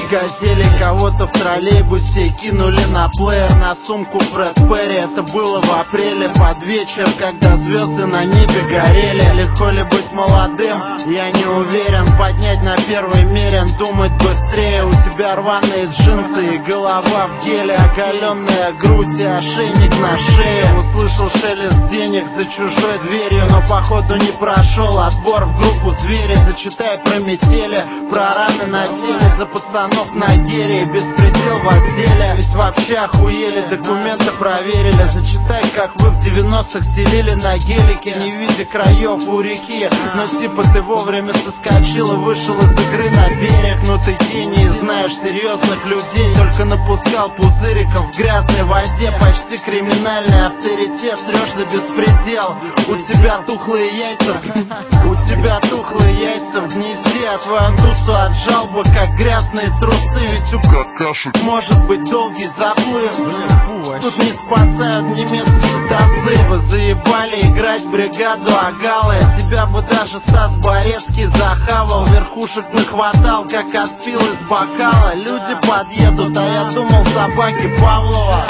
газели, кого-то в троллейбусе кинули на плеер, на сумку Фред Перри. Это было в апреле под вечер, когда звезды на небе горели. Легко ли быть молодым? Я не уверен. Поднять на первый мерен, думать быстрее. У тебя рваные джинсы и голова в геле, оголенная грудь и ошейник на шее. Услышал шелест денег за чужой дверью, но походу не прошел отбор в группу звери. Зачитай про метели, про раны на теле, за пацанов на гере, беспредел в отделе. Ведь вообще охуели, документы проверили. Зачитай, как вы в 90-х стелили на гелике, не видя краев у реки. Но типа ты вовремя соскочил и вышел из игры на берег. Ну ты гений, знаешь серьезных людей, только напускал пузыриков в грязной воде. Почти криминальный авторитет, трешь за беспредел. У тебя тухлые яйца, у тебя тухлые яйца в гнезде, а твою душу отжал бы, как грязные трусы. Ведь у какашек может быть долгий заплыв. Тут не спасают немецкие тазы. Вы заебали играть бригаду Агалы. Тебя бы даже Стас Борецкий захавал. Верхушек нахватал, как отпил из бокала. Люди подъедут, а я думал собаки Павлова.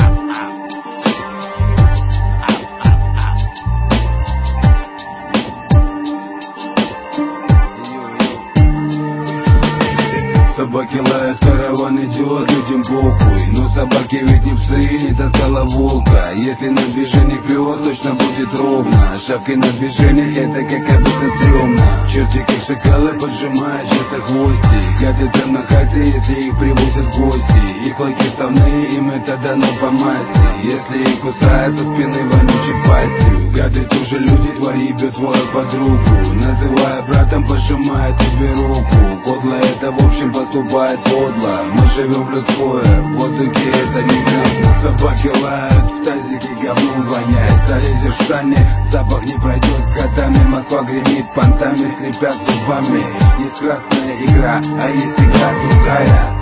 Собаки лают, караван идет, людям похуй. Но собаки ведь не псы, не таскала волка. Если на движение вперед, точно будет ровно. Шапкой на движение, это как обычно стрёмно. Черти как шакалы поджимают часто хвости. Гады там на хате, если их привозят в гости. Их лаки вставные, им это дано по масти. Если их кусают со спины вонючей пастью. Гады тоже люди, твори бьет твою подругу. Называя братом, пожимает тебе руку. Подло это в общем поступает подло. Мы живем в людское, в воздухе это не нужно. Собаки лают, в тазике говном воняет. Залезешь в сани, запах не пройдет с котами. Москва гремит понтами, скрипят зубами. Есть красная игра, а есть игра другая.